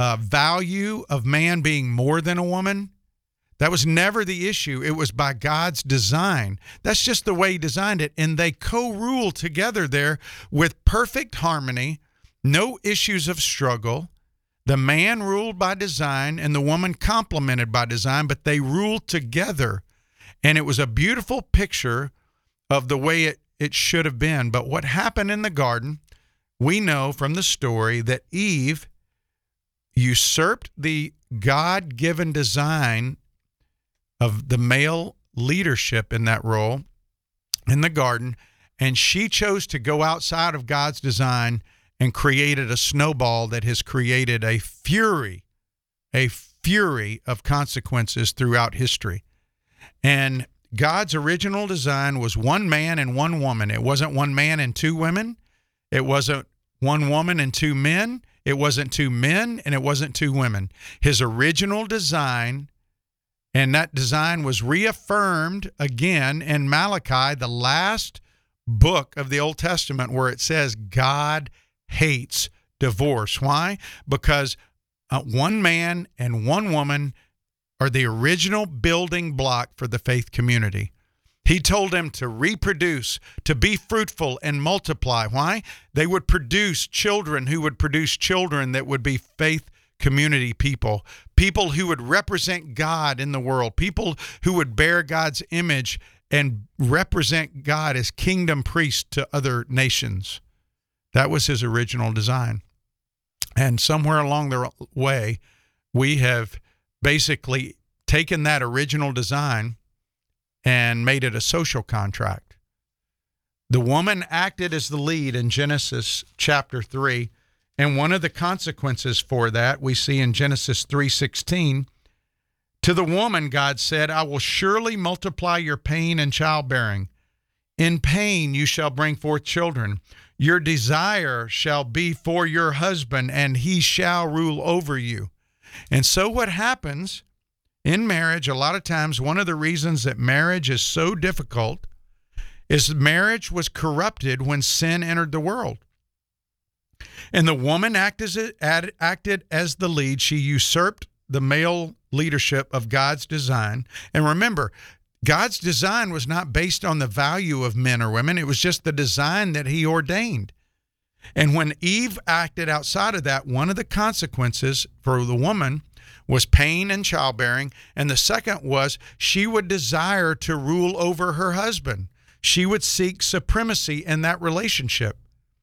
value of man being more than a woman. That was never the issue. It was by God's design. That's just the way he designed it. And they co-rule together there with perfect harmony, no issues of struggle. The man ruled by design and the woman complemented by design, but they ruled together. And it was a beautiful picture of the way it should have been. But what happened in the garden, we know from the story that Eve usurped the God-given design of the male leadership in that role in the garden, and she chose to go outside of God's design and created a snowball that has created a fury of consequences throughout history. And God's original design was one man and one woman. It wasn't one man and two women. It wasn't one woman and two men. It wasn't two men, and it wasn't two women. His original design, and that design was reaffirmed again in Malachi, the last book of the Old Testament, where it says God hates divorce. Why? Because one man and one woman are the original building block for the faith community. He told them to reproduce, to be fruitful and multiply. Why? They would produce children who would produce children that would be faith community people, people who would represent God in the world, people who would bear God's image and represent God as kingdom priests to other nations. That was his original design. And somewhere along the way, we have basically taken that original design and made it a social contract. The woman acted as the lead in Genesis chapter 3, and one of the consequences for that we see in Genesis 3:16. To the woman, God said, I will surely multiply your pain and childbearing. In pain you shall bring forth children. Your desire shall be for your husband, and he shall rule over you. And so what happens in marriage, a lot of times, one of the reasons that marriage is so difficult is marriage was corrupted when sin entered the world. And the woman acted as the lead. She usurped the male leadership of God's design. And remember, God's design was not based on the value of men or women. It was just the design that he ordained. And when Eve acted outside of that, one of the consequences for the woman was pain and childbearing. And the second was she would desire to rule over her husband. She would seek supremacy in that relationship.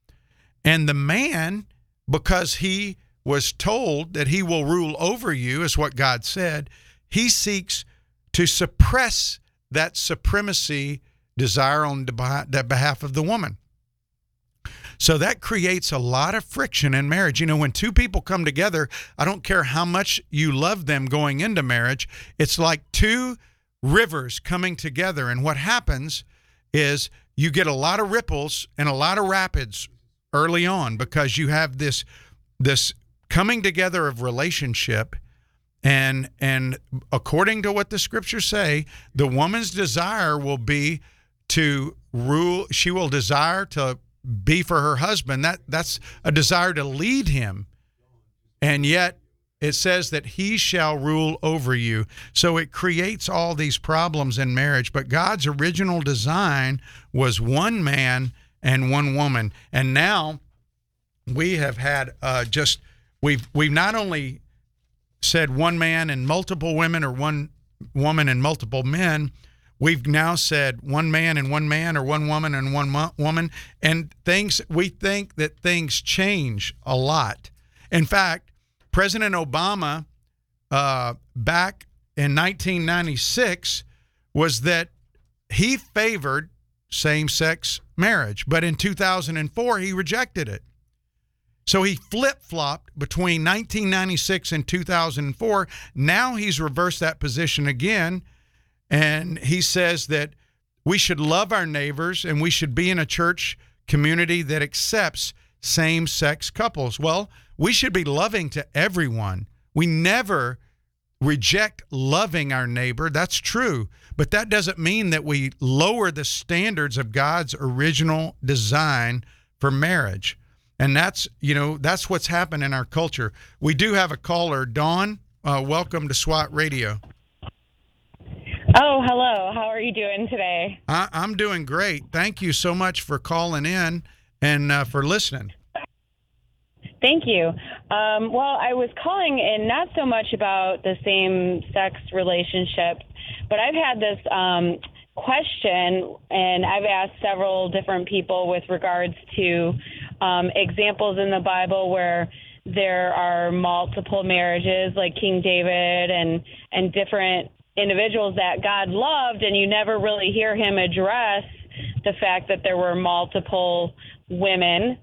And the man, because he was told that he will rule over you, is what God said, he seeks to suppress that supremacy desire on the behalf of the woman. So that creates a lot of friction in marriage. You know, when two people come together, I don't care how much you love them going into marriage, it's like two rivers coming together. And what happens is you get a lot of ripples and a lot of rapids early on because you have this coming together of relationship. And according to what the scriptures say, the woman's desire will be to rule. She will desire to be for her husband. That's a desire to lead him. And yet it says that he shall rule over you. So it creates all these problems in marriage. But God's original design was one man and one woman. And now we have had we've not only said one man and multiple women or one woman and multiple men, we've now said one man or one woman and one woman. And we think that things change a lot. In fact, President Obama back in 1996 was that he favored same-sex marriage, but in 2004 he rejected it. So he flip-flopped between 1996 and 2004. Now he's reversed that position again, and he says that we should love our neighbors and we should be in a church community that accepts same-sex couples. Well, we should be loving to everyone. We never reject loving our neighbor. That's true. But that doesn't mean that we lower the standards of God's original design for marriage. And that's what's happened in our culture. We do have a caller. Dawn, welcome to SWAT Radio. Oh, hello. How are you doing today? I'm doing great. Thank you so much for calling in and for listening. Thank you. Well, I was calling in not so much about the same-sex relationship, but I've had this question, and I've asked several different people with regards to examples in the Bible where there are multiple marriages, like King David and different individuals that God loved, and you never really hear him address the fact that there were multiple women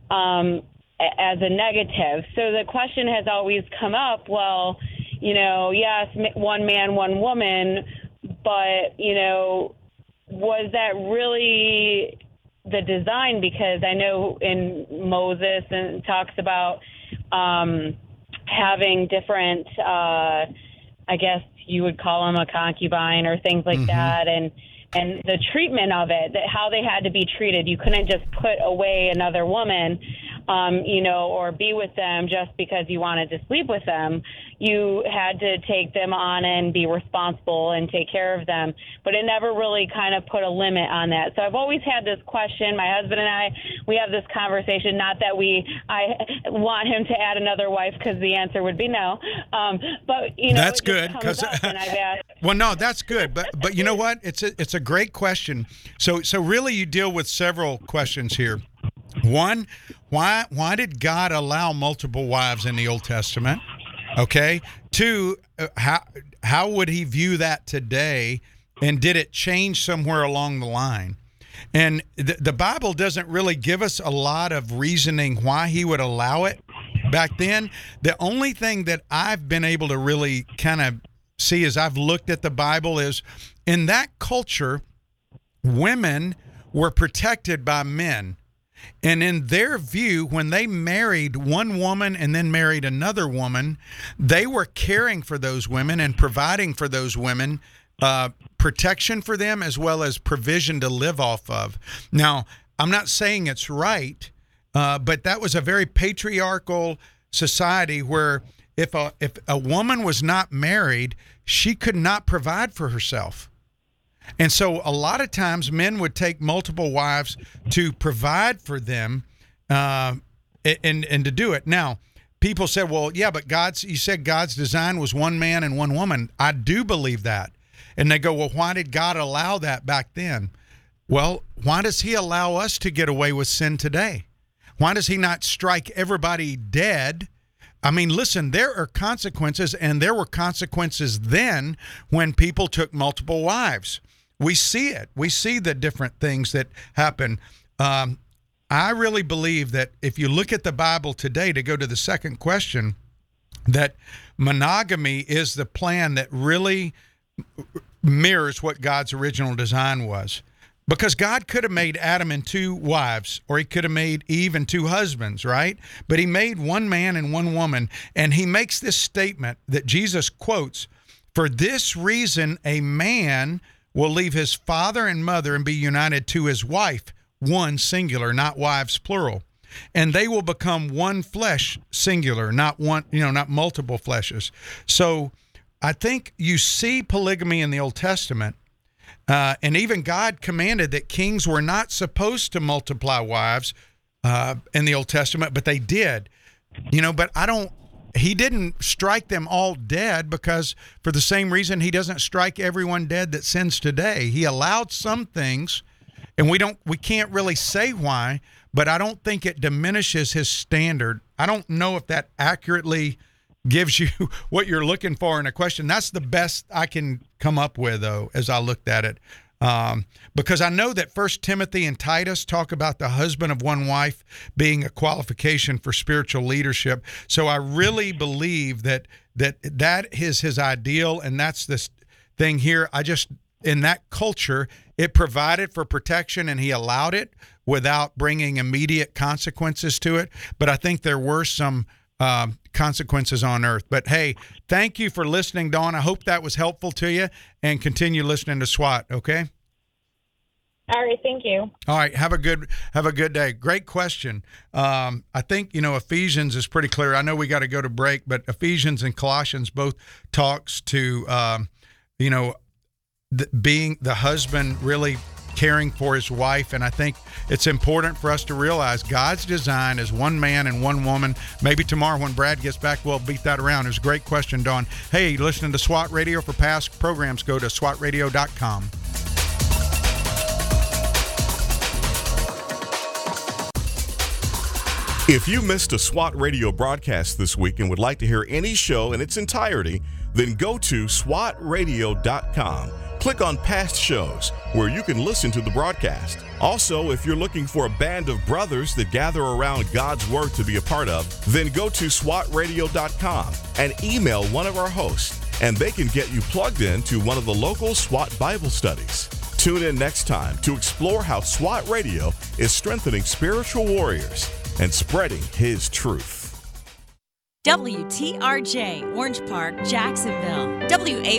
as a negative. So the question has always come up, well, yes, one man, one woman, but, was that really the design? Because I know in Moses and talks about having different, I guess you would call them a concubine or things like that, and the treatment of it, that how they had to be treated. You couldn't just put away another woman, or be with them just because you wanted to sleep with them. You had to take them on and be responsible and take care of them. But it never really kind of put a limit on that. So I've always had this question. My husband and I, we have this conversation, not that I want him to add another wife, because the answer would be no. But, that's good. Well, no, that's good. But you know what? It's a great question. So really you deal with several questions here. One, why did God allow multiple wives in the Old Testament? Okay. Two, how would he view that today? And did it change somewhere along the line? And the Bible doesn't really give us a lot of reasoning why he would allow it back then. The only thing that I've been able to really kind of see as I've looked at the Bible is in that culture, women were protected by men. And in their view, when they married one woman and then married another woman, they were caring for those women and providing for those women protection for them as well as provision to live off of. Now, I'm not saying it's right, but that was a very patriarchal society where if a woman was not married, she could not provide for herself. And so a lot of times men would take multiple wives to provide for them and to do it. Now, people say, well, yeah, but you said God's design was one man and one woman. I do believe that. And they go, well, why did God allow that back then? Well, why does he allow us to get away with sin today? Why does he not strike everybody dead? I mean, listen, there are consequences, and there were consequences then when people took multiple wives. We see it. We see the different things that happen. I really believe that if you look at the Bible today, to go to the second question, that monogamy is the plan that really mirrors what God's original design was. Because God could have made Adam and two wives, or he could have made Eve and two husbands, right? But he made one man and one woman. And he makes this statement that Jesus quotes, "For this reason, a man will leave his father and mother and be united to his wife," one singular, not wives plural. "And they will become one flesh singular, not one, not multiple fleshes." So I think you see polygamy in the Old Testament. And even God commanded that kings were not supposed to multiply wives in the Old Testament, but they did. But he didn't strike them all dead, because for the same reason he doesn't strike everyone dead that sins today. He allowed some things, and we can't really say why, but I don't think it diminishes his standard. I don't know if that accurately gives you what you're looking for in a question. That's the best I can come up with, though, as I looked at it. Because I know that 1 Timothy and Titus talk about the husband of one wife being a qualification for spiritual leadership. So I really believe that is his ideal, and that's this thing here. In that culture, it provided for protection, and he allowed it without bringing immediate consequences to it. But I think there were some consequences on earth. But hey, thank you for listening, Dawn. I hope that was helpful to you, and continue listening to SWAT. Okay. All right. Thank you. All right. Have a good day. Great question. I think, Ephesians is pretty clear. I know we got to go to break, but Ephesians and Colossians both talks to, being the husband really caring for his wife. And I think it's important for us to realize God's design is one man and one woman. Maybe tomorrow when Brad gets back, we'll beat that around. It was a great question, Dawn. Hey, listening to SWAT Radio. For past programs, go to swatradio.com. If you missed a SWAT Radio broadcast this week and would like to hear any show in its entirety, then go to swatradio.com. Click on past shows where you can listen to the broadcast. Also, if you're looking for a band of brothers that gather around God's Word to be a part of, then go to swatradio.com and email one of our hosts and they can get you plugged into one of the local SWAT Bible studies. Tune in next time to explore how SWAT Radio is strengthening spiritual warriors and spreading His truth. WTRJ, Orange Park, Jacksonville.